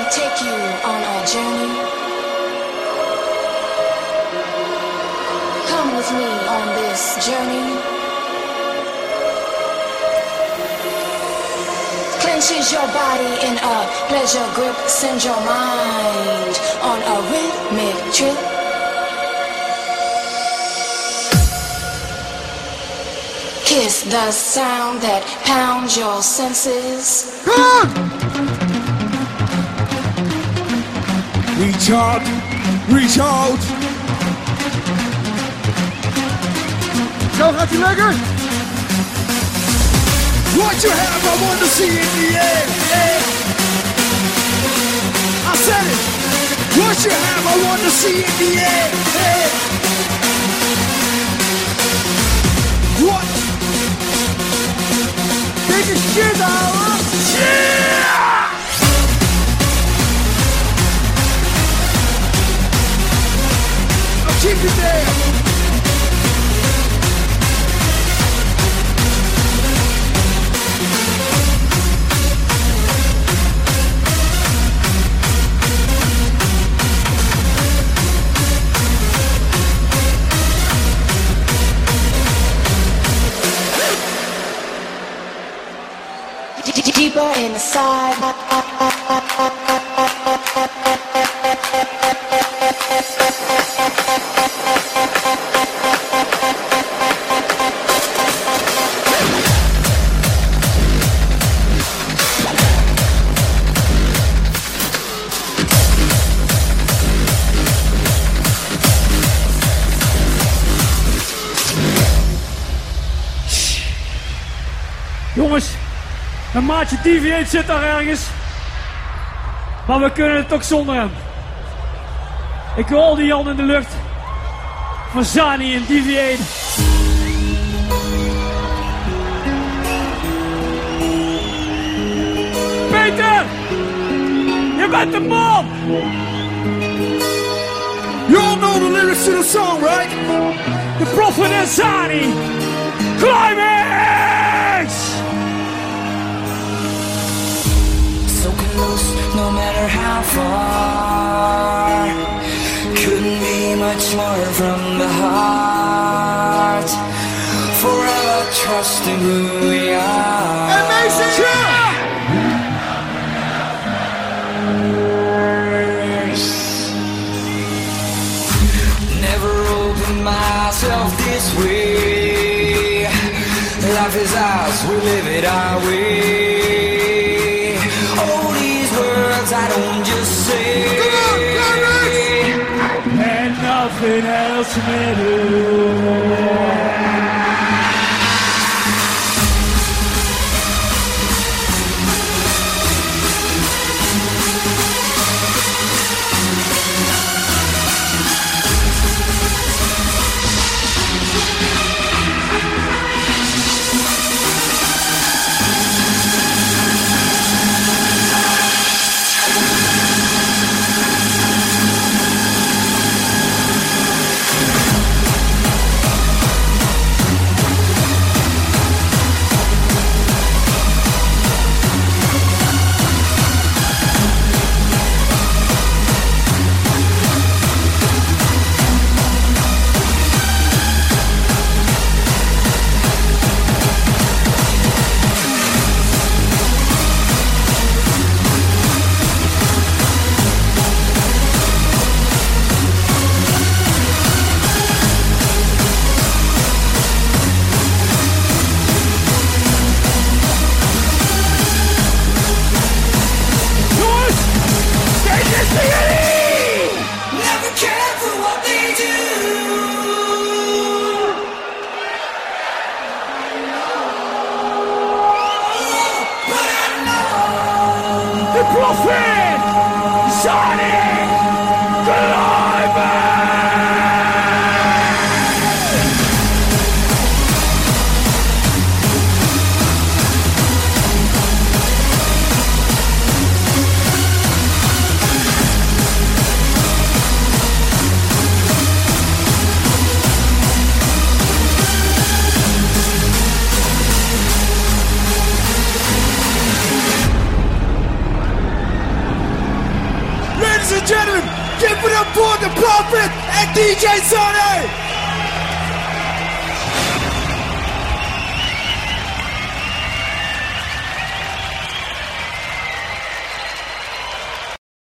take you on a journey. Come with me on this journey. Clenches your body in a pleasure grip. Send your mind on a rhythmic trip. Kiss the sound that pounds your senses. Reach out, reach out. Zo gaat hij lekker. What you have, I want to see in the air. I said it. What you have, I want to see in the air. What? Take a shit out. Yeah! I'll keep it there. Deeper inside. Jongens, een maatje Deviate zit daar ergens. Maar we kunnen het toch zonder hem. Ik wil al die Jan in de lucht. Van Zani en Deviate. Peter! Je bent de man! You all know the lyrics to the song, right? The Prophet and Zani! Climax! So close, no matter how far. Couldn't be much more from the heart. Forever trusting who we are. Amazing! Never opened myself this way. Life is ours, we live it our way. All these words I don't just say. And nothing else matters. Give it up for the Prophet and DJ Sonny.